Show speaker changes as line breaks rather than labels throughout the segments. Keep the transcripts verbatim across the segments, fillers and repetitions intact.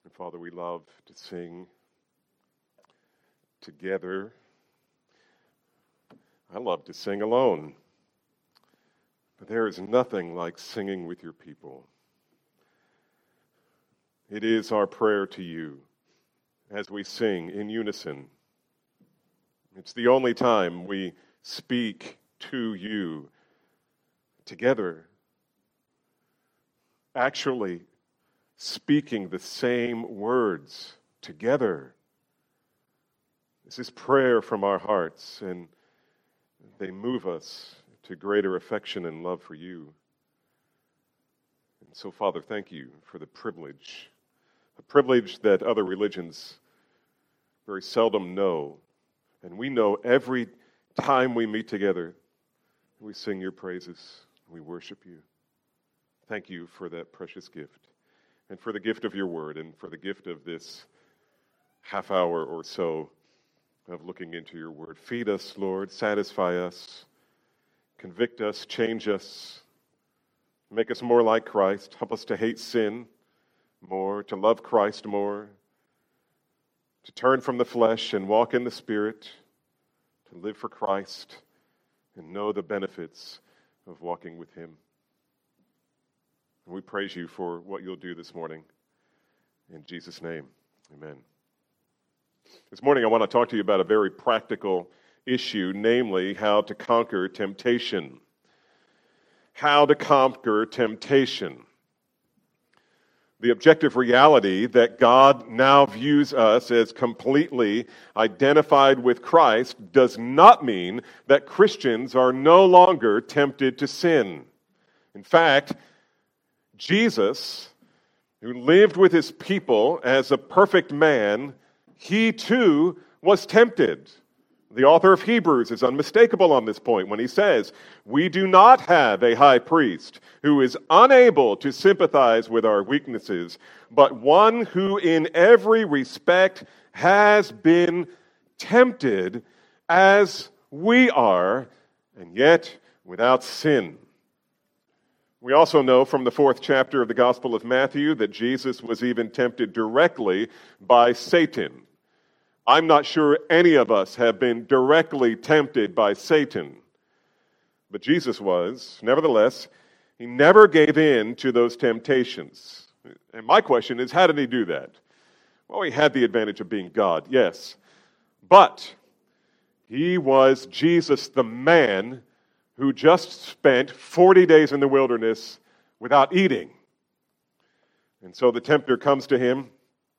And Father, we love to sing together. I love to sing alone. But there is nothing like singing with your people. It is our prayer to you as we sing in unison. It's the only time we speak to you together, actually speaking the same words together. This is prayer from our hearts, and they move us to greater affection and love for you. And so, Father, thank you for the privilege, a privilege that other religions very seldom know. And we know every time we meet together, we sing your praises, we worship you. Thank you for that precious gift, and for the gift of your word, and for the gift of this half hour or so of looking into your word. Feed us, Lord, satisfy us, convict us, change us, make us more like Christ. Help us to hate sin more, to love Christ more, to turn from the flesh and walk in the Spirit, to live for Christ and know the benefits of walking with him. And we praise you for what you'll do this morning. In Jesus' name, amen. This morning I want to talk to you about a very practical issue, namely how to conquer temptation. How to conquer temptation. The objective reality that God now views us as completely identified with Christ does not mean that Christians are no longer tempted to sin. In fact, Jesus, who lived with his people as a perfect man, he too was tempted. The author of Hebrews is unmistakable on this point when he says, "We do not have a high priest who is unable to sympathize with our weaknesses, but one who in every respect has been tempted as we are, and yet without sin." We also know from the fourth chapter of the Gospel of Matthew that Jesus was even tempted directly by Satan. I'm not sure any of us have been directly tempted by Satan, but Jesus was. Nevertheless, he never gave in to those temptations. And my question is, how did he do that? Well, he had the advantage of being God, yes. But he was Jesus, the man who just spent forty days in the wilderness without eating. And so the tempter comes to him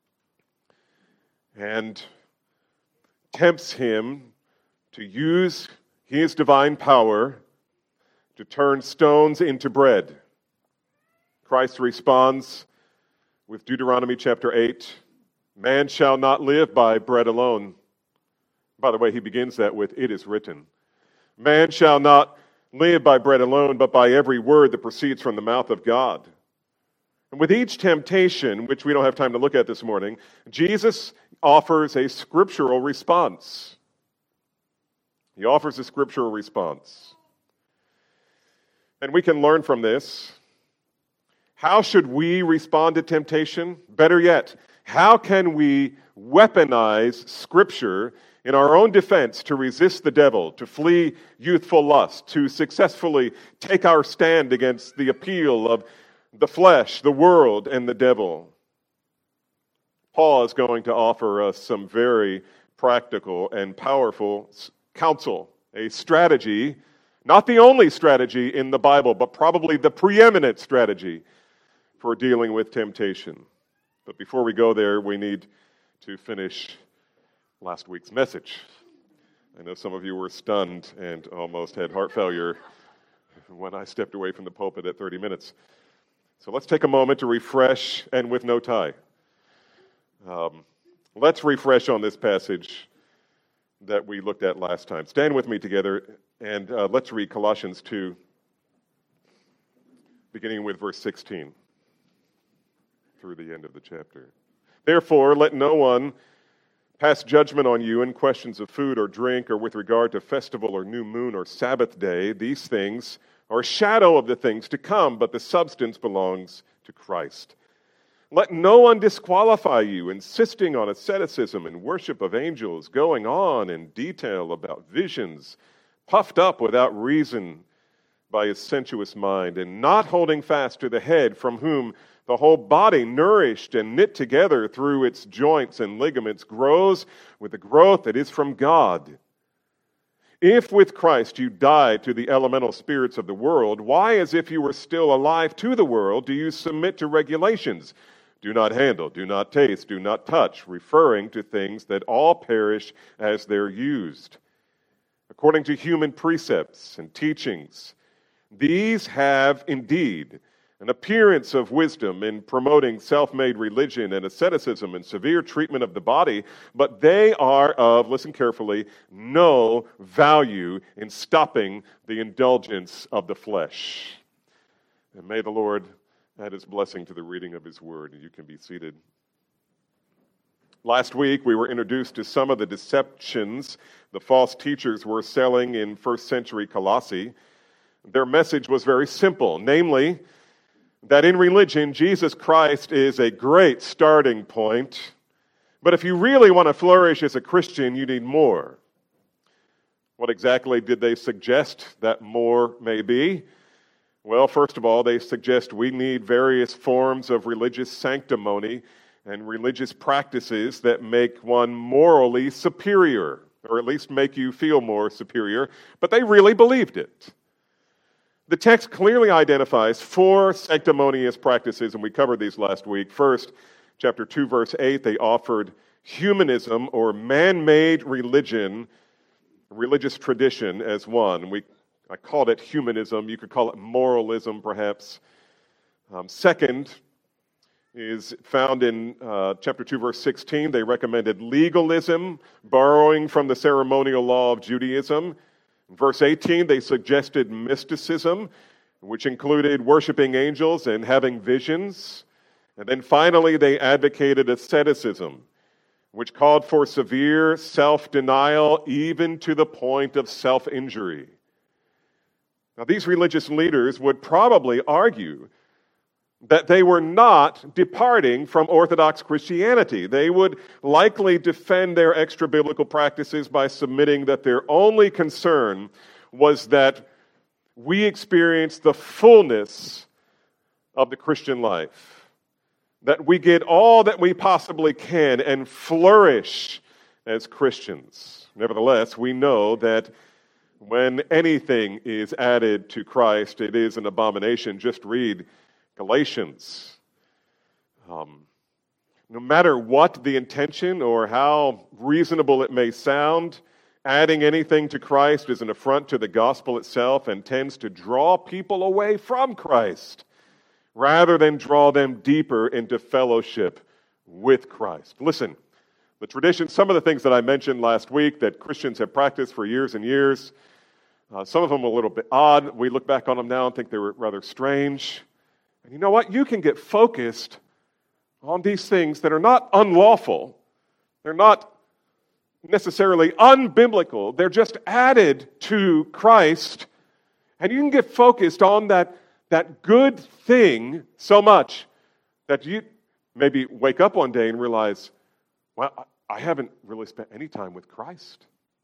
and tempts him to use his divine power to turn stones into bread. Christ responds with Deuteronomy chapter eight, "Man shall not live by bread alone." By the way, he begins that with, "It is written." Man shall not live by bread alone, but by every word that proceeds from the mouth of God. And with each temptation, which we don't have time to look at this morning, Jesus offers a scriptural response. He offers a scriptural response. And we can learn from this. How should we respond to temptation? Better yet, how can we weaponize Scripture in our own defense to resist the devil, to flee youthful lust, to successfully take our stand against the appeal of the flesh, the world, and the devil? Paul is going to offer us some very practical and powerful counsel, a strategy, not the only strategy in the Bible, but probably the preeminent strategy for dealing with temptation. But before we go there, we need to finish last week's message. I know some of you were stunned and almost had heart failure when I stepped away from the pulpit at thirty minutes. So let's take a moment to refresh, and with no tie. Um, let's refresh on this passage that we looked at last time. Stand with me together, and uh, let's read Colossians two, beginning with verse sixteen, through the end of the chapter. "Therefore, let no one pass judgment on you in questions of food or drink, or with regard to festival or new moon or Sabbath day. These things are a shadow of the things to come, but the substance belongs to Christ. Let no one disqualify you, insisting on asceticism and worship of angels, going on in detail about visions, puffed up without reason by his sensuous mind, and not holding fast to the head, from whom the whole body, nourished and knit together through its joints and ligaments, grows with the growth that is from God. If with Christ you died to the elemental spirits of the world, why, as if you were still alive to the world, do you submit to regulations? Do not handle, do not taste, do not touch, referring to things that all perish as they're used, according to human precepts and teachings. These have indeed an appearance of wisdom in promoting self-made religion and asceticism and severe treatment of the body, but they are of, listen carefully, no value in stopping the indulgence of the flesh. And may the Lord add his blessing to the reading of his word. You can be seated. Last week, we were introduced to some of the deceptions the false teachers were selling in first century Colossae. Their message was very simple, namely, that in religion, Jesus Christ is a great starting point, but if you really want to flourish as a Christian, you need more. What exactly did they suggest that more may be? Well, first of all, they suggest we need various forms of religious sanctimony and religious practices that make one morally superior, or at least make you feel more superior, but they really believed it. The text clearly identifies four sanctimonious practices, and we covered these last week. First, chapter two, verse eight, they offered humanism or man-made religion, religious tradition as one. We I called it humanism. You could call it moralism, perhaps. Um, second is found in uh, chapter two, verse sixteen. They recommended legalism, borrowing from the ceremonial law of Judaism. In verse eighteen, they suggested mysticism, which included worshiping angels and having visions. And then finally, they advocated asceticism, which called for severe self-denial, even to the point of self-injury. Now, these religious leaders would probably argue that they were not departing from Orthodox Christianity. They would likely defend their extra-biblical practices by submitting that their only concern was that we experience the fullness of the Christian life, that we get all that we possibly can and flourish as Christians. Nevertheless, we know that when anything is added to Christ, it is an abomination. Just read Galatians. Um, no matter what the intention or how reasonable it may sound, adding anything to Christ is an affront to the gospel itself and tends to draw people away from Christ rather than draw them deeper into fellowship with Christ. Listen, the tradition, some of the things that I mentioned last week that Christians have practiced for years and years, uh, some of them a little bit odd. We look back on them now and think they were rather strange. And you know what? You can get focused on these things that are not unlawful. They're not necessarily unbiblical. They're just added to Christ. And you can get focused on that, that good thing so much that you maybe wake up one day and realize, well, I haven't really spent any time with Christ.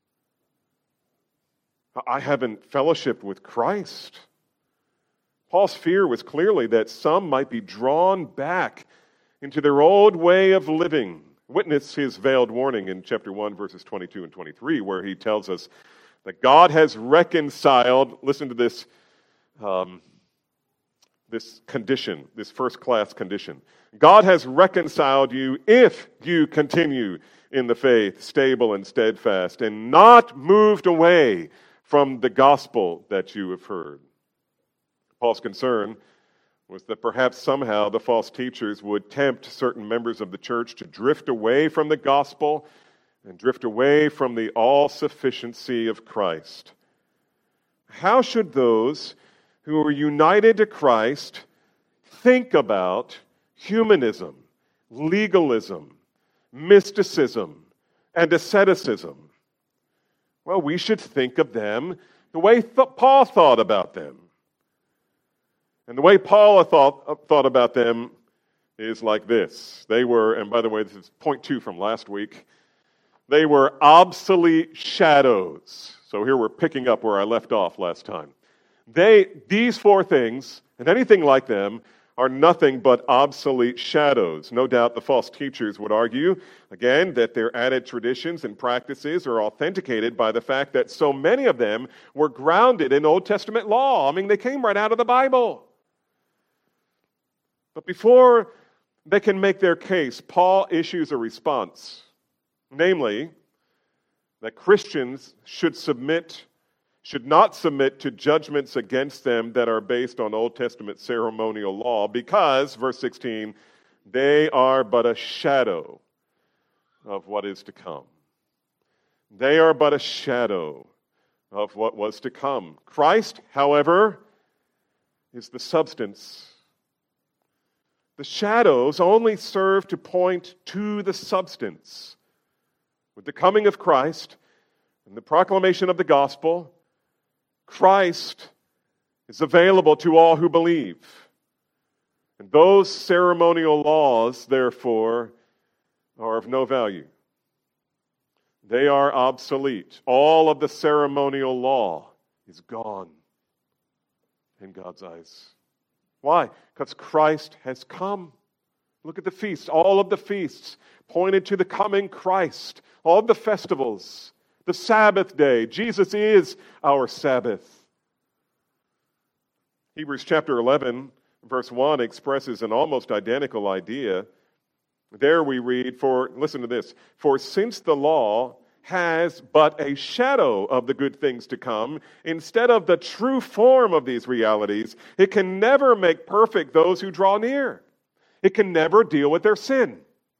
I haven't fellowshiped with Christ. Paul's fear was clearly that some might be drawn back into their old way of living. Witness his veiled warning in chapter one, verses twenty-two and twenty-three, where he tells us that God has reconciled, listen to this, um, this condition, this first-class condition. God has reconciled you if you continue in the faith, stable and steadfast, and not moved away from the gospel that you have heard. Paul's concern was that perhaps somehow the false teachers would tempt certain members of the church to drift away from the gospel and drift away from the all-sufficiency of Christ. How should those who are united to Christ think about humanism, legalism, mysticism, and asceticism? Well, we should think of them the way th- Paul thought about them. And the way Paul thought, thought about them is like this. They were, and by the way, this is point two from last week, they were obsolete shadows. So here we're picking up where I left off last time. They, these four things, and anything like them, are nothing but obsolete shadows. No doubt the false teachers would argue, again, that their added traditions and practices are authenticated by the fact that so many of them were grounded in Old Testament law. I mean, they came right out of the Bible. But before they can make their case, Paul issues a response, namely, that Christians should submit should not submit to judgments against them that are based on Old Testament ceremonial law because, verse sixteen, they are but a shadow of what is to come. They are but a shadow of what was to come. Christ, however, is the substance. The shadows only serve to point to the substance. With the coming of Christ and the proclamation of the gospel, Christ is available to all who believe. And those ceremonial laws, therefore, are of no value. They are obsolete. All of the ceremonial law is gone in God's eyes. Why? Because Christ has come. Look at the feasts. All of the feasts pointed to the coming Christ. All of the festivals. The Sabbath day. Jesus is our Sabbath. Hebrews chapter eleven, verse one expresses an almost identical idea. There we read, for, listen to this, for since the law has but a shadow of the good things to come, instead of the true form of these realities, it can never make perfect those who draw near. It can never deal with their sin.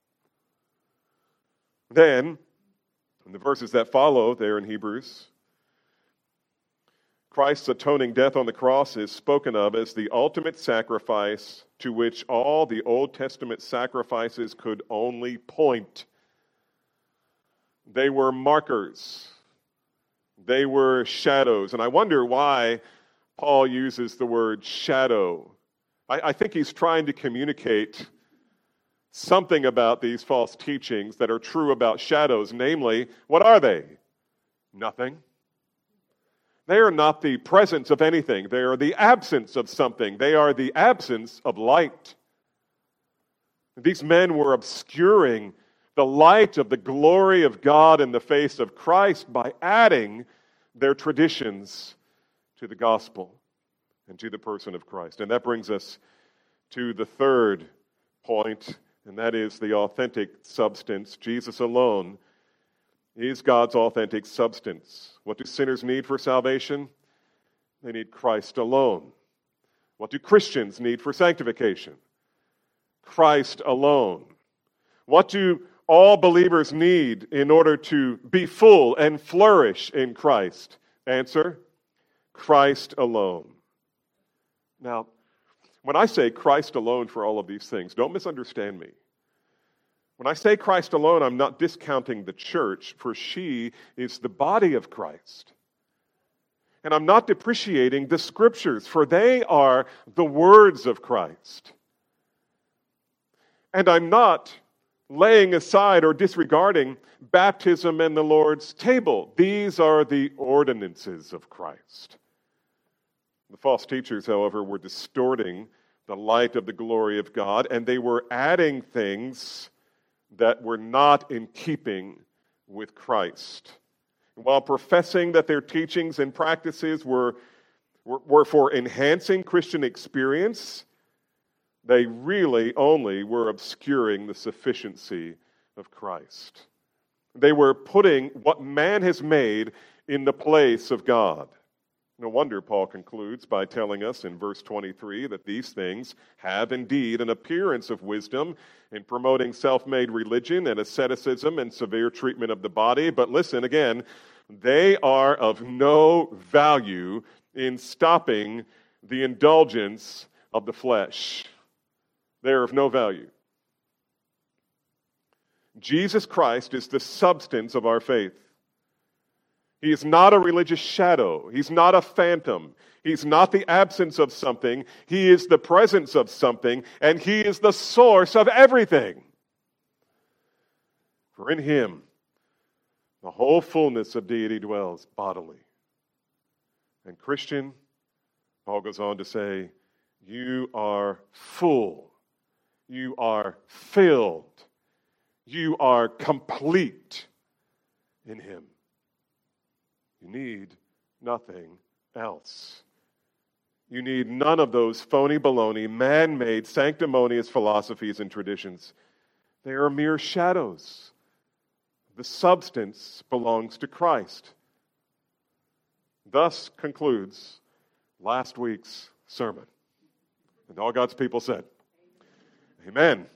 Then, in the verses that follow there in Hebrews, Christ's atoning death on the cross is spoken of as the ultimate sacrifice to which all the Old Testament sacrifices could only point. They were markers. They were shadows. And I wonder why Paul uses the word shadow. I, I think he's trying to communicate something about these false teachings that are true about shadows. Namely, what are they? Nothing. They are not the presence of anything. They are the absence of something. They are the absence of light. These men were obscuring the light of the glory of God in the face of Christ by adding their traditions to the gospel and to the person of Christ. And that brings us to the third point, and that is the authentic substance. Jesus alone is God's authentic substance. What do sinners need for salvation? They need Christ alone. What do Christians need for sanctification? Christ alone. What do all believers need in order to be full and flourish in Christ? Answer, Christ alone. Now, when I say Christ alone for all of these things, don't misunderstand me. When I say Christ alone, I'm not discounting the church, for she is the body of Christ. And I'm not depreciating the scriptures, for they are the words of Christ. And I'm not laying aside or disregarding baptism and the Lord's table. These are the ordinances of Christ. The false teachers, however, were distorting the light of the glory of God, and they were adding things that were not in keeping with Christ. And while professing that their teachings and practices were, were, were for enhancing Christian experience, they really only were obscuring the sufficiency of Christ. They were putting what man has made in the place of God. No wonder Paul concludes by telling us in verse twenty-three that these things have indeed an appearance of wisdom in promoting self-made religion and asceticism and severe treatment of the body. But listen again, they are of no value in stopping the indulgence of the flesh. They are of no value. Jesus Christ is the substance of our faith. He is not a religious shadow. He's not a phantom. He's not the absence of something. He is the presence of something, and he is the source of everything. For in him, the whole fullness of deity dwells bodily. And Christian, Paul goes on to say, you are full. You are filled. You are complete in him. You need nothing else. You need none of those phony baloney, man-made, sanctimonious philosophies and traditions. They are mere shadows. The substance belongs to Christ. Thus concludes last week's sermon. And all God's people said, amen.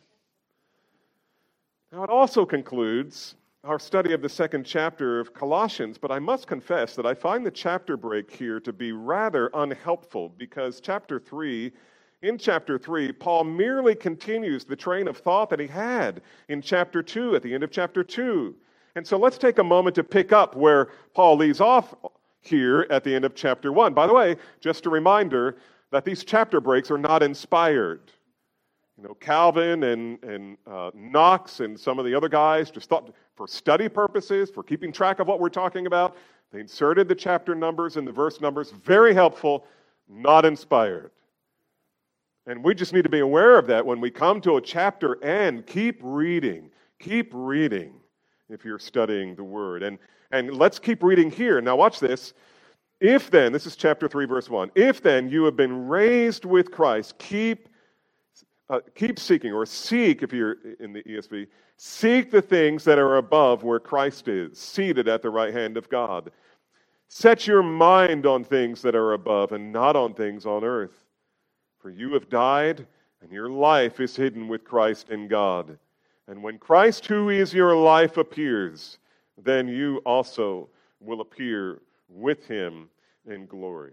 Now it also concludes our study of the second chapter of Colossians, but I must confess that I find the chapter break here to be rather unhelpful, because chapter three, in chapter three, Paul merely continues the train of thought that he had in chapter two, at the end of chapter two. And so let's take a moment to pick up where Paul leaves off here at the end of chapter one. By the way, just a reminder that these chapter breaks are not inspired. You know, Calvin and, and uh, Knox and some of the other guys just thought for study purposes, for keeping track of what we're talking about, they inserted the chapter numbers and the verse numbers. Very helpful, not inspired. And we just need to be aware of that when we come to a chapter end. Keep reading. Keep reading if you're studying the Word. And, and let's keep reading here. Now watch this. If then, this is chapter three, verse one. If then you have been raised with Christ, keep Uh, keep seeking, or seek, if you're in the E S V, seek the things that are above where Christ is, seated at the right hand of God. Set your mind on things that are above and not on things on earth. For you have died, and your life is hidden with Christ in God. And when Christ, who is your life, appears, then you also will appear with him in glory.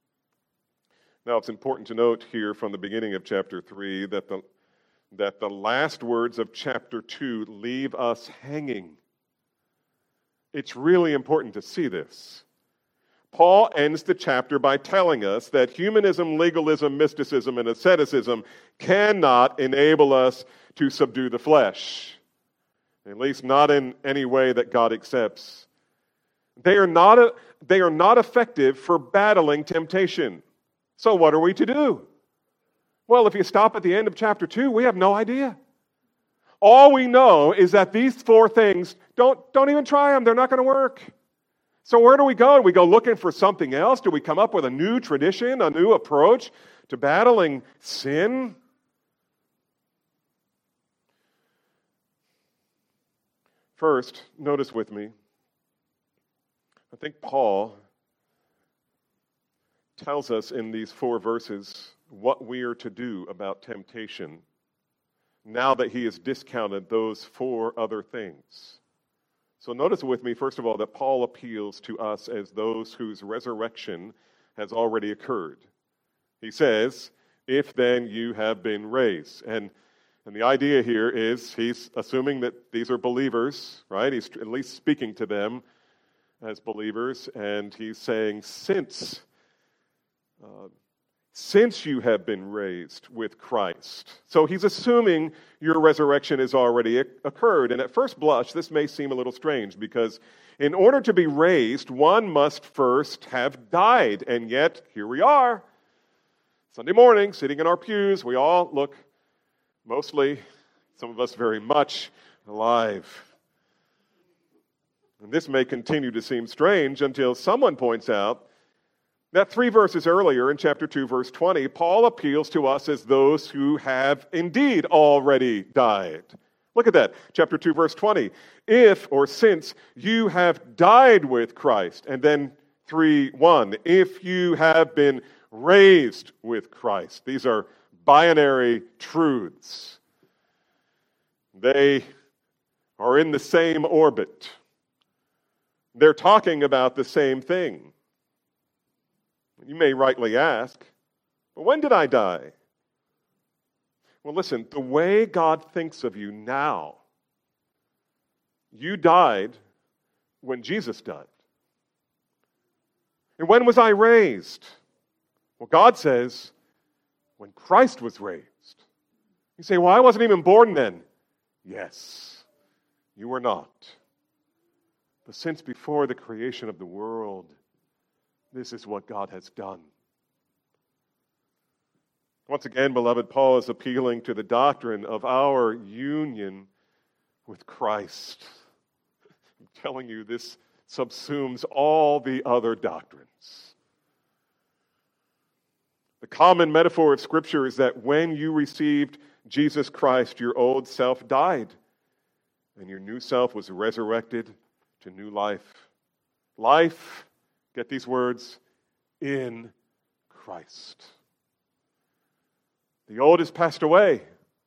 Now, it's important to note here from the beginning of chapter three that the, that the last words of chapter two leave us hanging. It's really important to see this. Paul ends the chapter by telling us that humanism, legalism, mysticism, and asceticism cannot enable us to subdue the flesh, at least not in any way that God accepts. They are not, a, they are not effective for battling temptation. So what are we to do? Well, if you stop at the end of chapter two, we have no idea. All we know is that these four things, don't, don't even try them. They're not going to work. So where do we go? Do we go looking for something else? Do we come up with a new tradition, a new approach to battling sin? First, notice with me, I think Paul tells us in these four verses what we are to do about temptation now that he has discounted those four other things. So notice with me, first of all, that Paul appeals to us as those whose resurrection has already occurred. He says, if then you have been raised. And, and the idea here is he's assuming that these are believers, right? He's at least speaking to them as believers, and he's saying, since Uh, since you have been raised with Christ. So he's assuming your resurrection has already occurred. And at first blush, this may seem a little strange, because in order to be raised, one must first have died. And yet, here we are, Sunday morning, sitting in our pews. We all look, mostly, some of us very much, alive. And this may continue to seem strange until someone points out that three verses earlier in chapter two, verse twenty, Paul appeals to us as those who have indeed already died. Look at that, chapter two, verse twenty. If, or since, you have died with Christ. And then three one, if you have been raised with Christ. These are binary truths. They are in the same orbit. They're talking about the same thing. You may rightly ask, well, when did I die? Well, listen, the way God thinks of you now, you died when Jesus died. And when was I raised? Well, God says, when Christ was raised. You say, well, I wasn't even born then. Yes, you were not. But since before the creation of the world, this is what God has done. Once again, beloved, Paul is appealing to the doctrine of our union with Christ. I'm telling you, this subsumes all the other doctrines. The common metaphor of Scripture is that when you received Jesus Christ, your old self died, and your new self was resurrected to new life. Life, get these words, in Christ. The old has passed away.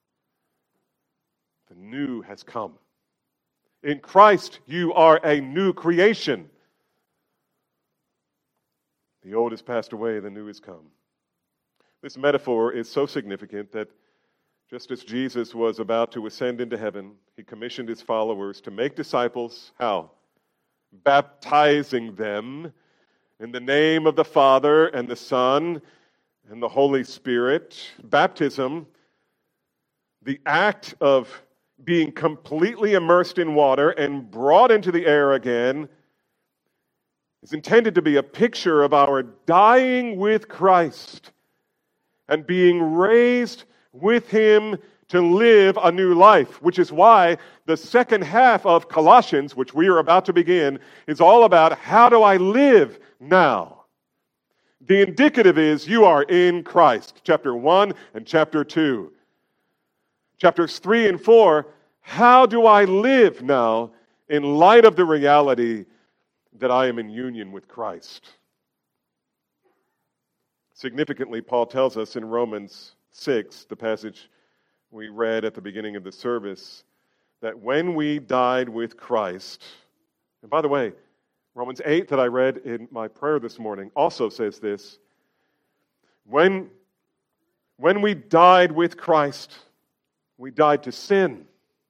The new has come. In Christ, you are a new creation. The old has passed away, the new has come. This metaphor is so significant that just as Jesus was about to ascend into heaven, he commissioned his followers to make disciples. How? Baptizing them in the name of the Father and the Son and the Holy Spirit. Baptism, the act of being completely immersed in water and brought into the air again, is intended to be a picture of our dying with Christ and being raised with him to live a new life, which is why the second half of Colossians, which we are about to begin, is all about how do I live now? The indicative is you are in Christ, chapter one and chapter two. Chapters three and four, how do I live now in light of the reality that I am in union with Christ? Significantly, Paul tells us in Romans six, the passage we read at the beginning of the service, that when we died with Christ, and by the way, Romans eight that I read in my prayer this morning also says this, when, when we died with Christ, we died to sin.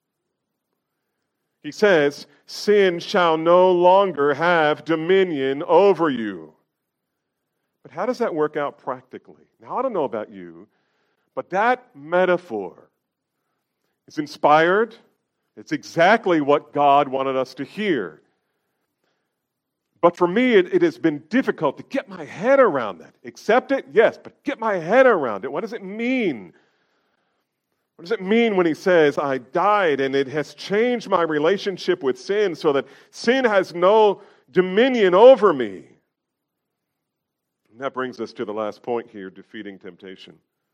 He says, sin shall no longer have dominion over you. But how does that work out practically? Now, I don't know about you, but that metaphor is inspired. It's exactly what God wanted us to hear. But for me, it, it has been difficult to get my head around that. Accept it? Yes, but get my head around it. What does it mean? What does it mean when he says, I died and it has changed my relationship with sin so that sin has no dominion over me? And that brings us to the last point here, defeating temptation.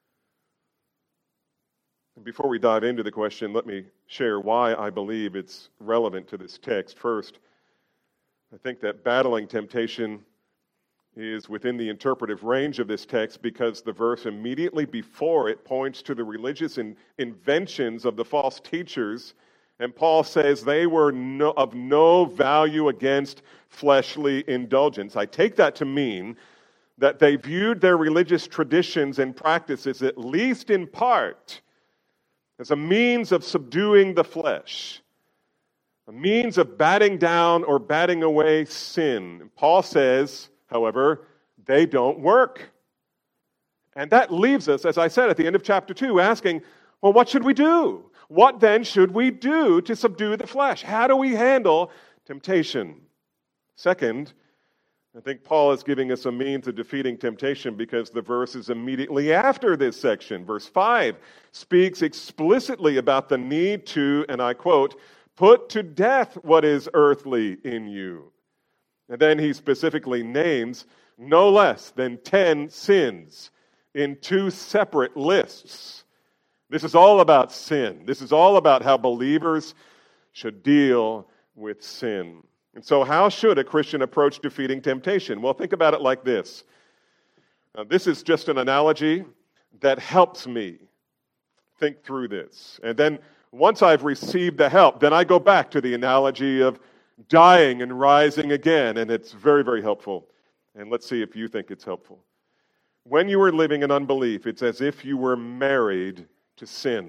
And before we dive into the question, let me share why I believe it's relevant to this text. First, I think that battling temptation is within the interpretive range of this text because the verse immediately before it points to the religious in, inventions of the false teachers, and Paul says they were no, of no value against fleshly indulgence. I take that to mean that they viewed their religious traditions and practices, at least in part, as a means of subduing the flesh, a means of batting down or batting away sin. Paul says, however, they don't work. And that leaves us, as I said at the end of chapter two, asking, well, what should we do? What then should we do to subdue the flesh? How do we handle temptation? Second, I think Paul is giving us a means of defeating temptation because the verse is immediately after this section. Verse five speaks explicitly about the need to, and I quote, put to death what is earthly in you. And then he specifically names no less than ten sins in two separate lists. This is all about sin. This is all about how believers should deal with sin. And so how should a Christian approach defeating temptation? Well, think about it like this. Now, this is just an analogy that helps me think through this. And then once I've received the help, then I go back to the analogy of dying and rising again, and it's very, very helpful. And let's see if you think it's helpful. When you are living in unbelief, it's as if you were married to sin.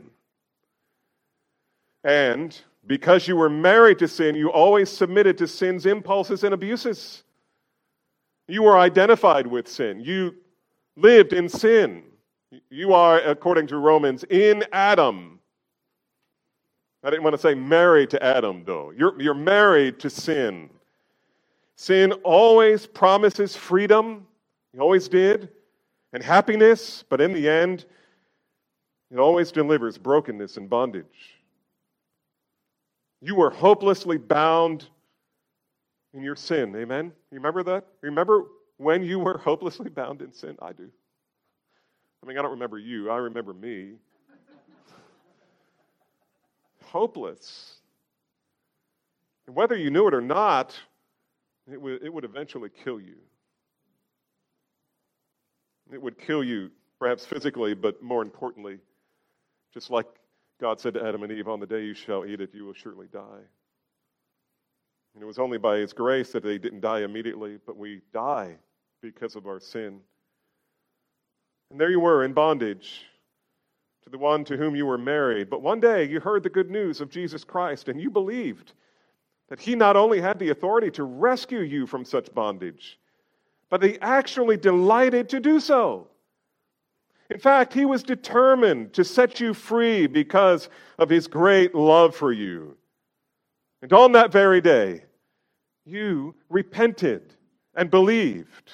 And because you were married to sin, you always submitted to sin's impulses and abuses. You were identified with sin. You lived in sin. You are, according to Romans, in Adam. I didn't want to say married to Adam, though. You're, you're married to sin. Sin always promises freedom. It always did. And happiness. But in the end, it always delivers brokenness and bondage. You were hopelessly bound in your sin. Amen? You remember that? Remember when you were hopelessly bound in sin? I do. I mean, I don't remember you. I remember me. Hopeless. And whether you knew it or not, it would, it would eventually kill you. It would kill you, perhaps physically, but more importantly, just like God said to Adam and Eve, on the day you shall eat it, you will surely die. And it was only by His grace that they didn't die immediately, but we die because of our sin. And there you were in bondage to the one to whom you were married. But one day you heard the good news of Jesus Christ, and you believed that He not only had the authority to rescue you from such bondage, but He actually delighted to do so. In fact, He was determined to set you free because of His great love for you. And on that very day, you repented and believed.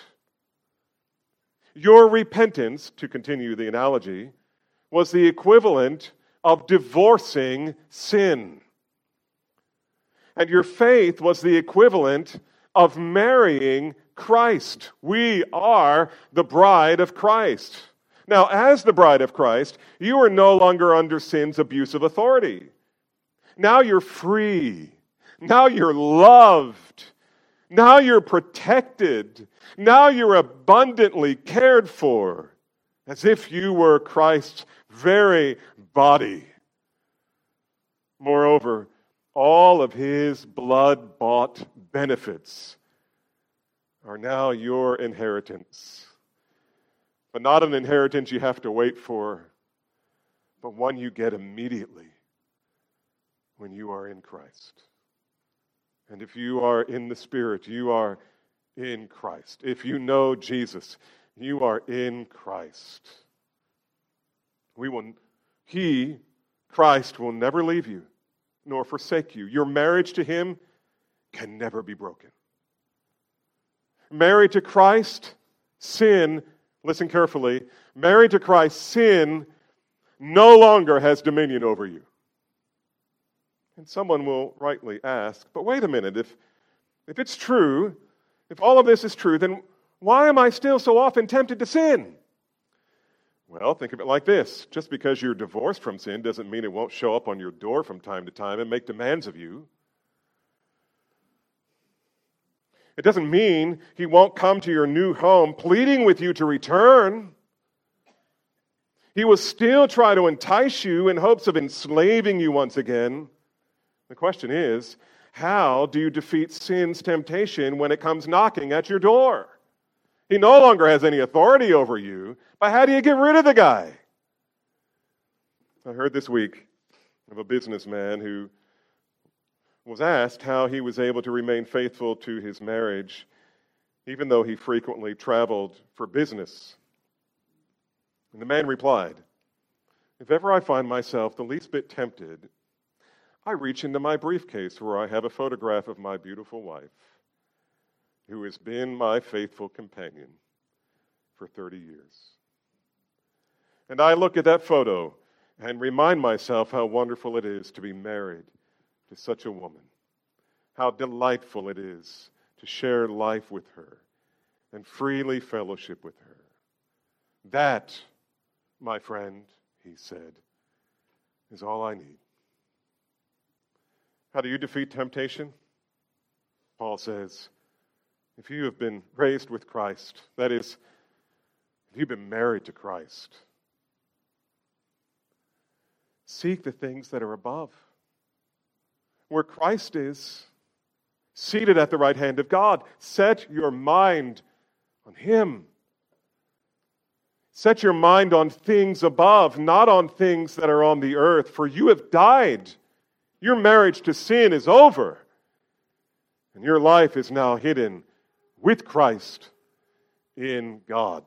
Your repentance, to continue the analogy, was the equivalent of divorcing sin. And your faith was the equivalent of marrying Christ. We are the bride of Christ. Now, as the bride of Christ, you are no longer under sin's abusive authority. Now you're free. Now you're loved. Now you're protected. Now you're abundantly cared for, as if you were Christ's very body. Moreover, all of His blood-bought benefits are now your inheritance. But not an inheritance you have to wait for, but one you get immediately when you are in Christ. And if you are in the Spirit, you are in Christ. If you know Jesus, you are in Christ. We will, He, Christ, will never leave you nor forsake you. Your marriage to Him can never be broken. Married to Christ, sin, listen carefully, married to Christ, sin no longer has dominion over you. And someone will rightly ask, but wait a minute, if, if it's true, if all of this is true, then why am I still so often tempted to sin? Well, think of it like this. Just because you're divorced from sin doesn't mean it won't show up on your door from time to time and make demands of you. It doesn't mean He won't come to your new home pleading with you to return. He will still try to entice you in hopes of enslaving you once again. The question is, how do you defeat sin's temptation when it comes knocking at your door? He no longer has any authority over you, but how do you get rid of the guy? I heard this week of a businessman who was asked how he was able to remain faithful to his marriage, even though he frequently traveled for business. And the man replied, "If ever I find myself the least bit tempted, I reach into my briefcase where I have a photograph of my beautiful wife, who has been my faithful companion for thirty years. And I look at that photo and remind myself how wonderful it is to be married to such a woman, how delightful it is to share life with her and freely fellowship with her. That, my friend," he said, "is all I need." How do you defeat temptation? Paul says, if you have been raised with Christ, that is, if you've been married to Christ, seek the things that are above, where Christ is, seated at the right hand of God. Set your mind on Him. Set your mind on things above, not on things that are on the earth, for you have died. Your marriage to sin is over, and your life is now hidden with Christ in God.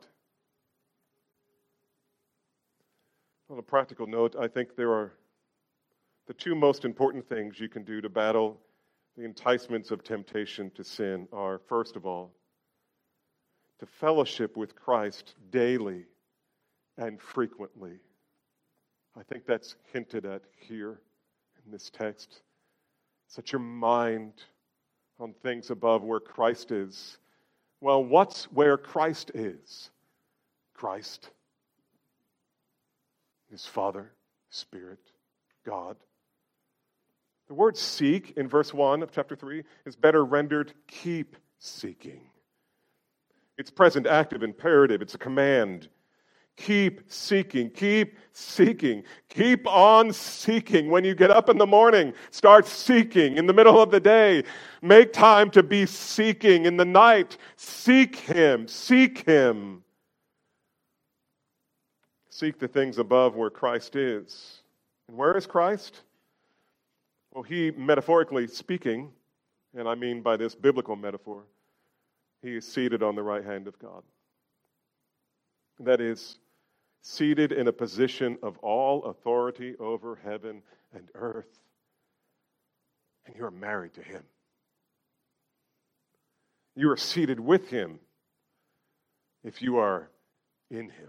On a practical note, I think there are the two most important things you can do to battle the enticements of temptation to sin are, first of all, to fellowship with Christ daily and frequently. I think that's hinted at here in this text. Set your mind on things above where Christ is. Well, what's where Christ is? Christ, His Father, Spirit, God. The word seek in verse one of chapter three is better rendered keep seeking. It's present active imperative. It's a command. Keep seeking. Keep seeking. Keep on seeking. When you get up in the morning, start seeking. In the middle of the day, make time to be seeking. In the night, seek Him. Seek Him. Seek the things above where Christ is. And where is Christ? Well, He, metaphorically speaking, and I mean by this biblical metaphor, He is seated on the right hand of God. That is, seated in a position of all authority over heaven and earth. And you are married to Him. You are seated with Him if you are in Him.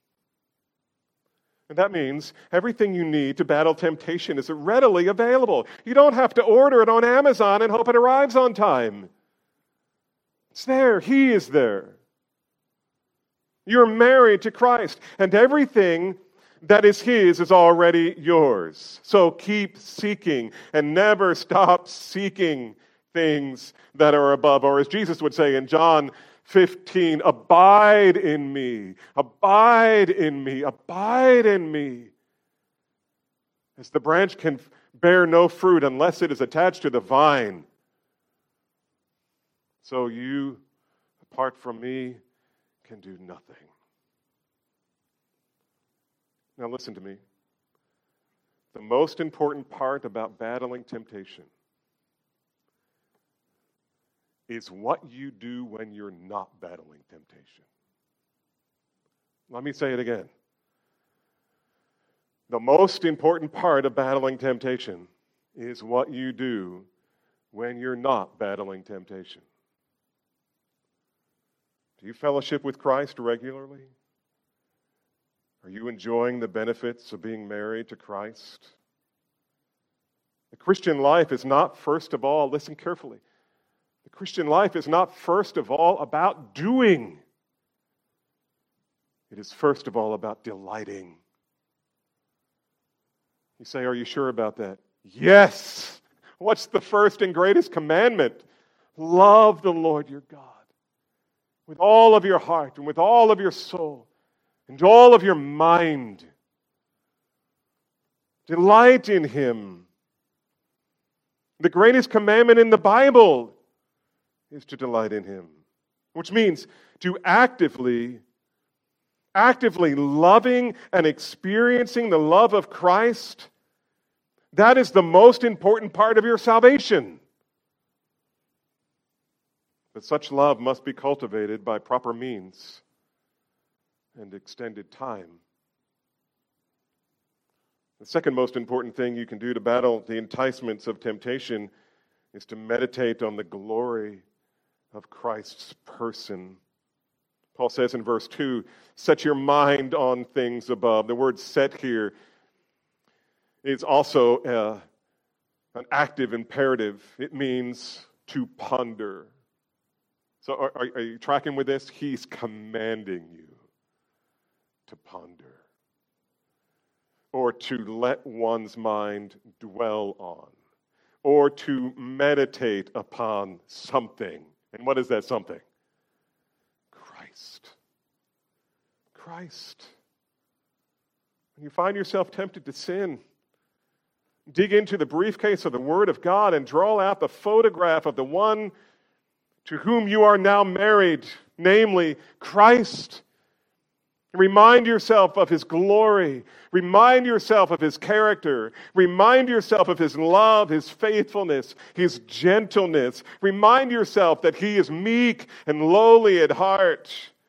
And that means everything you need to battle temptation is readily available. You don't have to order it on Amazon and hope it arrives on time. It's there. He is there. You're married to Christ, and everything that is His is already yours. So keep seeking and never stop seeking things that are above. Or as Jesus would say in John fifteen, abide in me, abide in me, abide in me. As the branch can bear no fruit unless it is attached to the vine, so you, apart from me, can do nothing. Now listen to me. The most important part about battling temptation is what you do when you're not battling temptation. Let me say it again. The most important part of battling temptation is what you do when you're not battling temptation. Do you fellowship with Christ regularly? Are you enjoying the benefits of being married to Christ? The Christian life is not, first of all, listen carefully, the Christian life is not, first of all, about doing. It is, first of all, about delighting. You say, are you sure about that? Yes! What's the first and greatest commandment? Love the Lord your God with all of your heart and with all of your soul and all of your mind. Delight in Him. The greatest commandment in the Bible is to delight in Him, which means to actively, actively loving and experiencing the love of Christ. That is the most important part of your salvation. But such love must be cultivated by proper means and extended time. The second most important thing you can do to battle the enticements of temptation is to meditate on the glory of Christ's person. Paul says in verse two, set your mind on things above. The word set here is also uh, an active imperative. It means to ponder. So are, are, are you tracking with this? He's commanding you to ponder or to let one's mind dwell on or to meditate upon something. And what is that something? Christ. Christ. When you find yourself tempted to sin, dig into the briefcase of the Word of God and draw out the photograph of the one to whom you are now married, namely Christ. Remind yourself of His glory. Remind yourself of His character. Remind yourself of His love, His faithfulness, His gentleness. Remind yourself that He is meek and lowly at heart.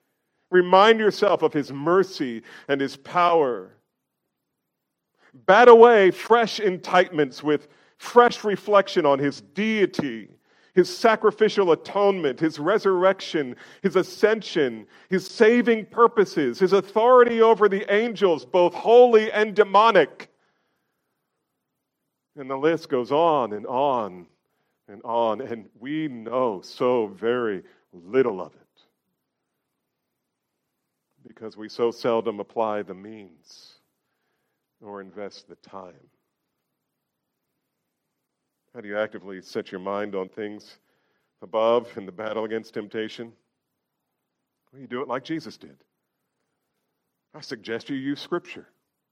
Remind yourself of his mercy and his power. Bat away fresh enticements with fresh reflection on his deity, his sacrificial atonement, his resurrection, his ascension, his saving purposes, his authority over the angels, both holy and demonic. And the list goes on and on and on, and we know so very little of it because we so seldom apply the means or invest the time. How do you actively set your mind on things above in the battle against temptation? Well, you do it like Jesus did. I suggest you use Scripture.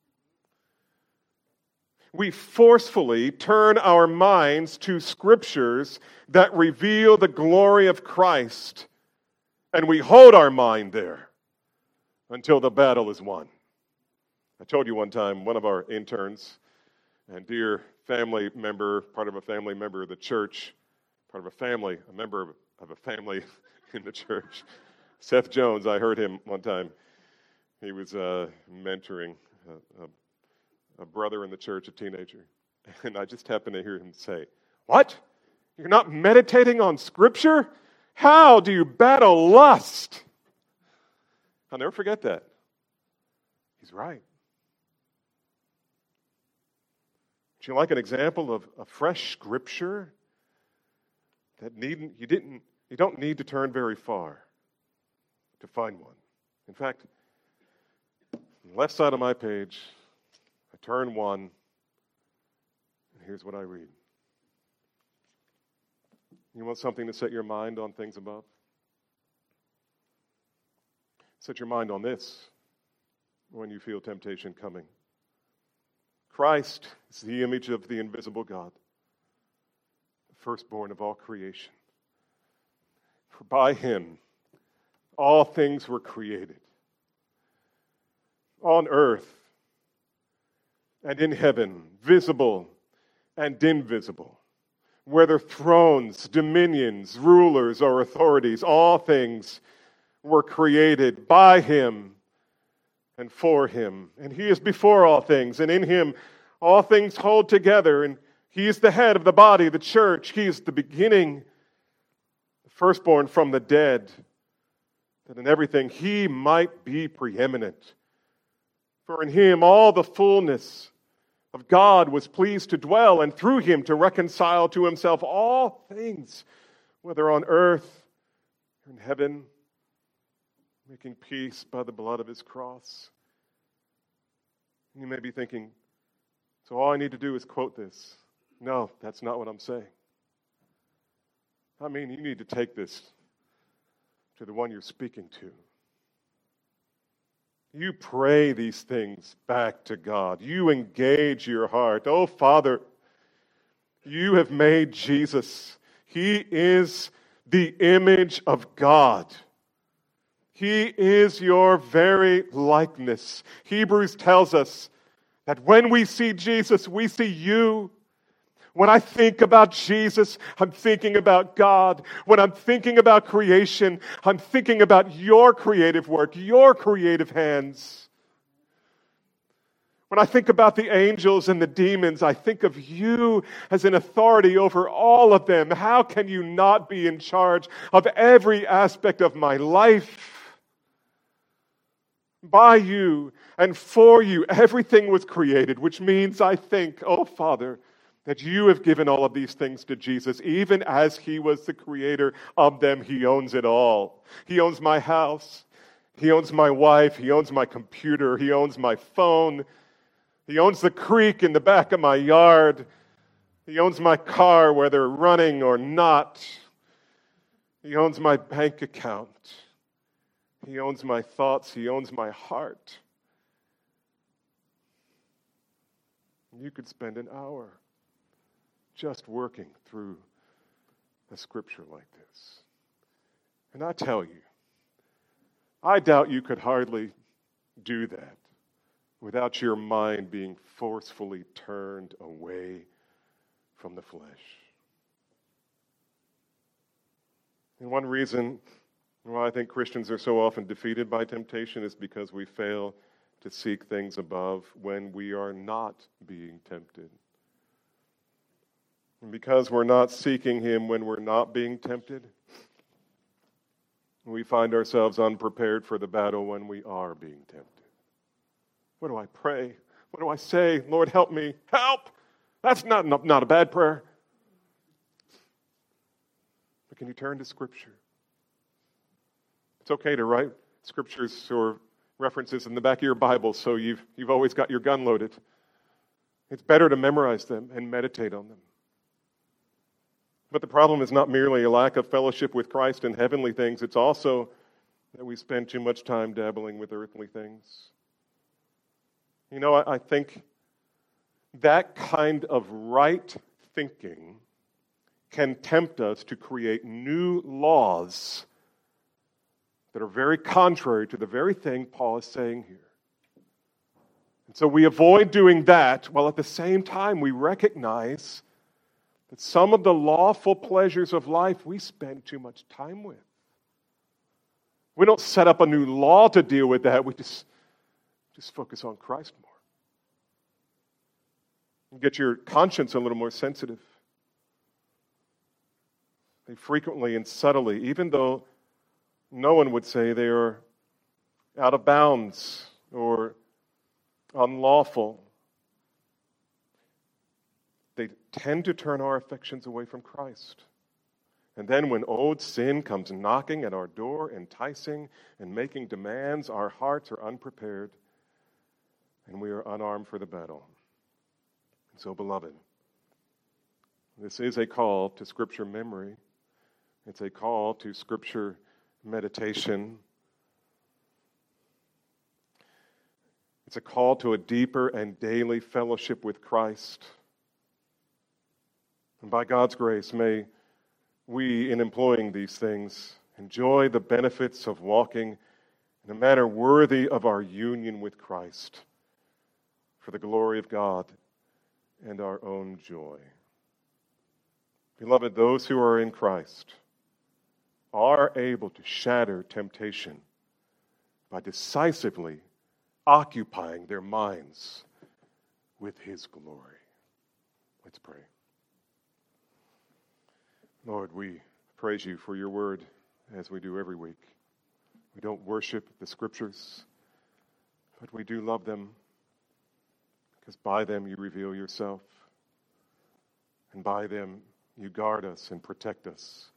We forcefully turn our minds to Scriptures that reveal the glory of Christ, and we hold our mind there until the battle is won. I told you one time, one of our interns and dear family member, part of a family member of the church, part of a family, a member of a family in the church, Seth Jones, I heard him one time. He was uh, mentoring a, a, a brother in the church, a teenager. And I just happened to hear him say, "What? You're not meditating on Scripture? How do you battle lust?" I'll never forget that. He's right. Would you like an example of a fresh Scripture that needn't you didn't you don't need to turn very far to find one? In fact, on the left side of my page, I turn one, and here's what I read. You want something to set your mind on things above? Set your mind on this when you feel temptation coming. Christ is the image of the invisible God, the firstborn of all creation. For by him all things were created, on earth and in heaven, visible and invisible, whether thrones, dominions, rulers, or authorities, all things were created by him and for him. And he is before all things, and in him all things hold together. And he is the head of the body, the church. He is the beginning, the firstborn from the dead, that in everything he might be preeminent. For in him all the fullness of God was pleased to dwell, and through him to reconcile to himself all things, whether on earth or in heaven, making peace by the blood of his cross. You may be thinking, so all I need to do is quote this. No, that's not what I'm saying. I mean, you need to take this to the one you're speaking to. You pray these things back to God. You engage your heart. Oh, Father, you have made Jesus. He is the image of God. He is your very likeness. Hebrews tells us that when we see Jesus, we see you. When I think about Jesus, I'm thinking about God. When I'm thinking about creation, I'm thinking about your creative work, your creative hands. When I think about the angels and the demons, I think of you as an authority over all of them. How can you not be in charge of every aspect of my life? By you and for you, everything was created, which means I think, oh Father, that you have given all of these things to Jesus. Even as he was the creator of them, he owns it all. He owns my house. He owns my wife. He owns my computer. He owns my phone. He owns the creek in the back of my yard. He owns my car, whether running or not. He owns my bank account. He owns my thoughts. He owns my heart. You could spend an hour just working through a scripture like this. And I tell you, I doubt you could hardly do that without your mind being forcefully turned away from the flesh. And one reason Why I think Christians are so often defeated by temptation is because we fail to seek things above when we are not being tempted. And because we're not seeking Him when we're not being tempted, we find ourselves unprepared for the battle when we are being tempted. What do I pray? What do I say? Lord, help me. Help! That's not, not, not a bad prayer. But can you turn to Scripture? It's okay to write scriptures or references in the back of your Bible so you've, you've always got your gun loaded. It's better to memorize them and meditate on them. But the problem is not merely a lack of fellowship with Christ and heavenly things. It's also that we spend too much time dabbling with earthly things. You know, I, I think that kind of right thinking can tempt us to create new laws that are very contrary to the very thing Paul is saying here. And so we avoid doing that, while at the same time we recognize that some of the lawful pleasures of life we spend too much time with. We don't set up a new law to deal with that. We just, just focus on Christ more. And get your conscience a little more sensitive. They frequently and subtly, even though no one would say they are out of bounds or unlawful, they tend to turn our affections away from Christ. And then when old sin comes knocking at our door, enticing and making demands, our hearts are unprepared and we are unarmed for the battle. And so, beloved, this is a call to Scripture memory. It's a call to Scripture meditation. It's a call to a deeper and daily fellowship with Christ. And by God's grace, may we, in employing these things, enjoy the benefits of walking in a manner worthy of our union with Christ for the glory of God and our own joy. Beloved, those who are in Christ are able to shatter temptation by decisively occupying their minds with His glory. Let's pray. Lord, we praise You for Your word as we do every week. We don't worship the Scriptures, but we do love them because by them You reveal Yourself, and by them You guard us and protect us.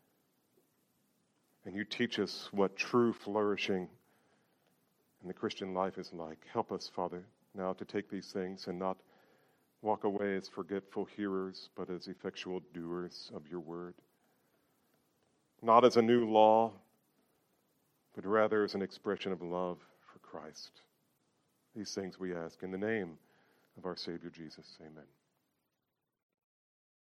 And You teach us what true flourishing in the Christian life is like. Help us, Father, now to take these things and not walk away as forgetful hearers, but as effectual doers of Your word. Not as a new law, but rather as an expression of love for Christ. These things we ask in the name of our Savior Jesus. Amen.